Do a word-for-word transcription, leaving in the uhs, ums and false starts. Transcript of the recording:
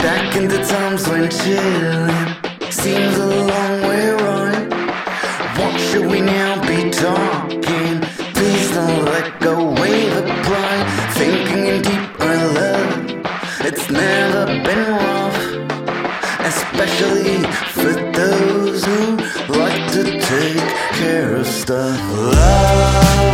Back in the times when chilling seems a long way right. What should we now be talking? Please don't let go, wave the pride. Thinking in deeper love, it's never been rough, especially for those who like to take care of stuff. Love